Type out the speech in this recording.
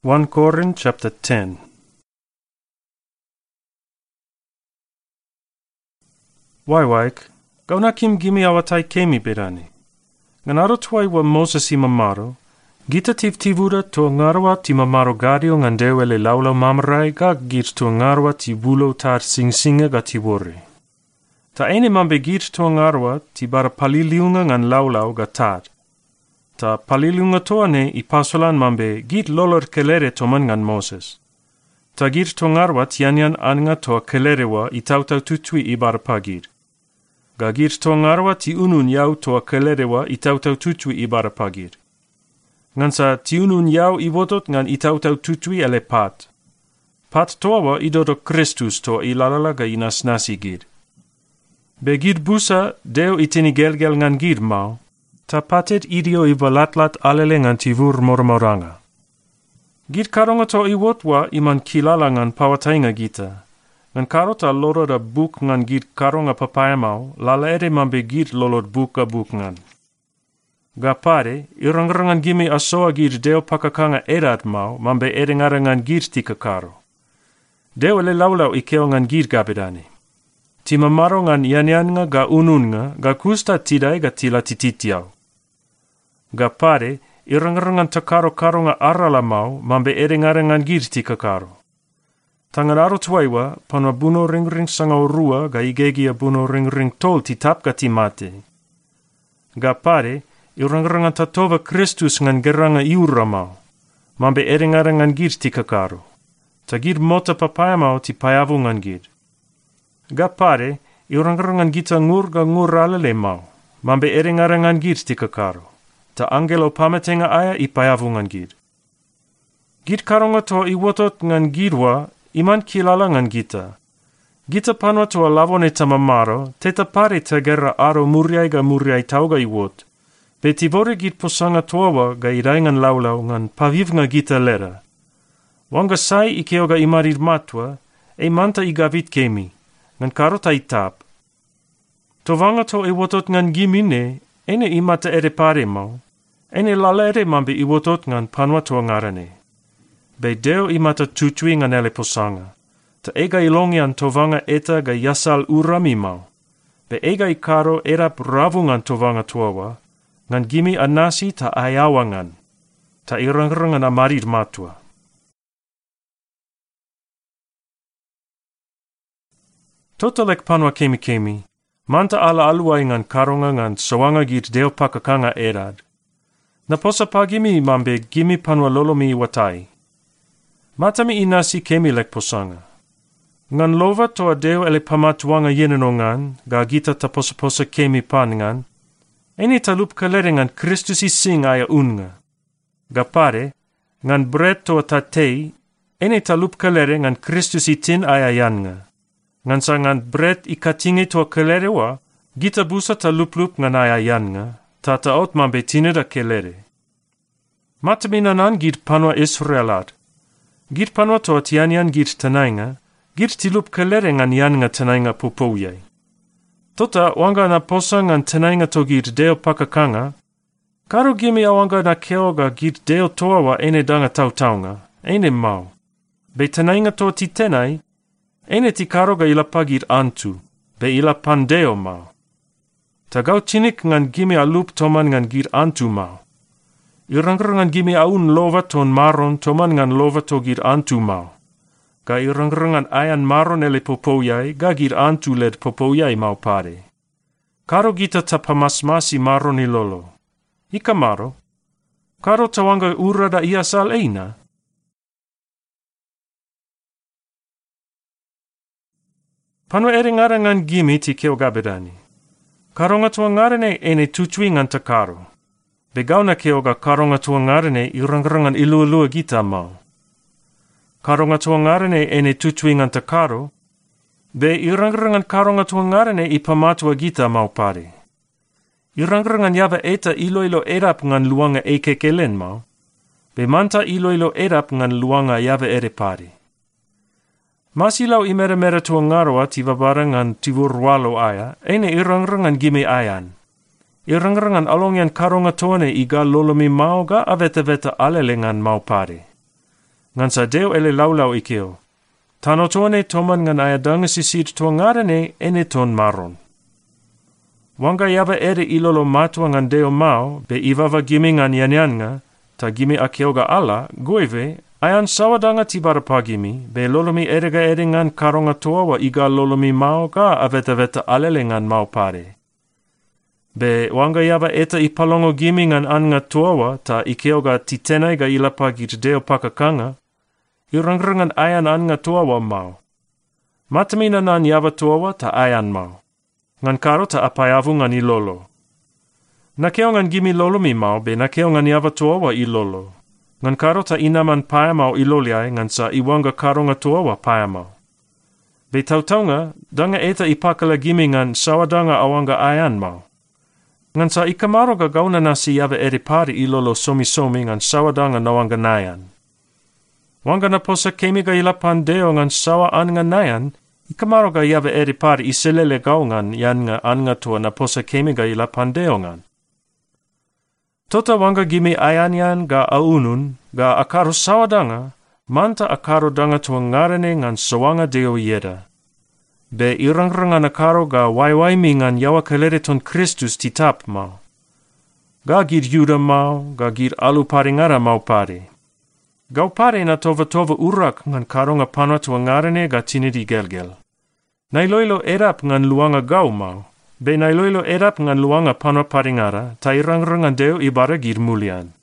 1 Corinth chapter 10. Waiwaik, gauna kim gimi awatai kemi berani. Nganaro tuai wa Moses i mamaro, gita tivura to ngarwa ti mamaro gadio ngandewele laulau mamrai ga git to ngarwa ti bulo tar singsinga ga tibore. Ta ene mambe git to ngarwa ti bara paliliunga ngan laulau ga tar. Ta paliliunga toane i pasolan mambe git lolor kelere toman ngan Moses. Ta git to ngarwa tianyan anga to kelerewa i tautau tutui i bara pagir. Ga git to ngarwa ti unun yau to kelerewa i tautau tutui i bara pagir. Ngansa ti unun yau i votot ngan i tautau tutui ele pat. Pat toawa i dodo Kristus to i lalala ga i nasnasi gir. Be gir busa deo i tini gelgel ngan gir mau. Ta patet idio i valatlat alele ngan tivur mormoranga. Git karonga to i wotwa iman kilala ngan pawatainga gita. Ngan karota loro da buk ngan git karonga papaya mau, lala ere mambe git lolot buka buk ngan. Gapare, irangrangan gimi asoa git deo pakakanga erat mau, mambe ere ngara ngan git tika karo. Deo le laulau i keo ngan git gabedani. Tima maro ngan yanyan ga unun nga, ga kusta tidai ga tila tititiau. Gapare, irangrangan takaro-karo nga arala mau, mambe ere ngara ngan gir tika karo. Tangan aro tuaiwa, panwa buno ring-ring sanga urua ga igegia buno ring-ring tol titap ga timate. Gapare, irangrangan tatova Kristus ngan geranga iura mau, mambe ere ngara ngan gir tika karo. Ta gir mota papaya mau ti payavu ngan gir. Gapare, irangrangan gita ngur ga ngur alele mau, mambe ere ngara ngan gir tika karo. Ta angelo pametenga aya i payavu ngan gir. Git karonga to i wotot ngan girwa, iman kilala ngan gita. Gita panwa to lavone tamamaro, teta pare ta gerra aro muriai ga muriai tauga i wot. Be tivore git posanga toawa ga irai ngan laulau ngan paviv nga gita lera. Wanga sai i keoga imarir matwa, e manta i gavit kemi, ngan karota i tap. Tovanga to i wotot ngan gimine, ene imata ere pare mau. Ene lala ere mambe i wotot ngan panwa toa ngarane. Be deo imata tutui ngan ele posanga. Ta ega ilongian tovanga eta ga yasal urami mau. Be ega i karo erap ravu ngan tovanga toawa, ngan gimi anasi ta ayawangan. Ta irangrangan amarir matua. Totalek panwa kemi, manta ala aluai ngan karonga ngan soanga git deo pakakanga erad. Na posa pagimi mambe gimi panwa lolomi watai. Matami inasi kemi lek posanga. Ngan lova toa deo ele pamatuanga yenenongan, ga gita ta posa kemi pangan, eni talup kalere ngan Kristus i sing aya unga. Gapare, ngan bret toa tatei, eni talup kalere ngan Kristus i tin aya yanga. Ngan sa ngan bret i katinge toa kalere wa, gita busa talup-lup ngan aya yanga, ta taot mambe tineda kelere. Matami nanan git panwa Israelat. Git panwa toa tianyan git tanainga, git tilup kalere ngan yanga tanainga pupouyai. Tota wanga na posa ngan tanainga to git deo pakakanga, karo gimi awanga na keoga git deo toa wa ene danga tautaunga, ene mau. Be tanainga toa ti tenai, ene ti karoga ilapa git antu, be ilapan deo mau. Tagau tinik ngan gimi alup toman ngan git antu mau. Irangrangan gimi aun lova ton maron toman ngan lova to git antu mau. Ga irangrangan ayan maron ele popoyai ga git antu led popoyai mau pare. Karo gita tapamasmasi maron ilolo. Ika maro? Karo tawanga urada iasal eina? Panwa ere ngara ngan gimi ti keo gabedani. Karonga tua ngarene ene tutui ngan takaro. Begauna keoga karonga tua ngarene irangrangan ilua gita mau. Karonga tua ngarene ene tutui ngan takaro. Be irangrangan karonga tua ngarene i pamatua gita mau pare. Irangrangan yava eta iloilo erap ngan luanga ekekelen mau. Be manta iloilo erap ngan luanga yava ere pare. Masilau i mera tua ngaroa ti vabarangan tivurwalo aya, ene irangrangan gimi ayan. Irangrangan alongian karonga toane i ga lolomi mau ga aveta-veta alelengan mau pare. ngan sa Deo ele laulau ikeo. Tano tuane toman ngan ayadanga sisid tua ngarane ene ton maron. Wanga yava ere ilolo matua ngan Deo mau, be ivava gimi ngan yanyanga, ta gimi akioga ala, goive, ayan sawadanga tibara pagimi, be lolomi erega ere ngan karonga tuawa iga lolomi mau ga aveta-veta alele ngan mau pare. Be wanga yava eta ipalongo gimi ngan anga tuawa, ta ikioga titenai ga ilapa git Deo pakakanga, irangrangan ayan anga tuawa mau. Matamina nan yava tuawa ta ayan mau. Ngan karo ta apayavu ngan ilolo. Nakeo ngan gimi lolomi mau, be nakeo ngan yava tuawa ilolo. Ngan karo ta inaman paya mau iloliai ngan sa iwanga karonga tuawa paya mau. Be tautonga, danga eta ipakala gimi ngan sawadanga awanga ayan mau. Ngan sa ikamaro ga gauna nasi yava eri pari ilolo somi-somi ngan sawadanga nawanga nayan. Wanga na posa kemi ga ilapan Deo ngan sawa anga nayan, ikamaro ga yava eri pari iselele gau ngan yan nga anga tua na posa kemi ga ilapan Deo ngan. Tota wanga gimi ayanyan ga aunun, ga akaro sawadanga, manta akaro danga tua ngarane ngan sawanga Deo yeda. Be irangrangan akaro ga waiwaimi ngan yawa kelere ton Kristus titap mau. Ga gid Yuda mau, ga gid alu paringara mau pare. Gau pare na tova-tova urak ngan karonga panwa tua ngarane ga tinidi gelgel. Nailoilo erap ngan luanga gau mau. Be nailoilo erap ngan luanga panwa paringara, ta irangrangan Deo ibara gid mulian.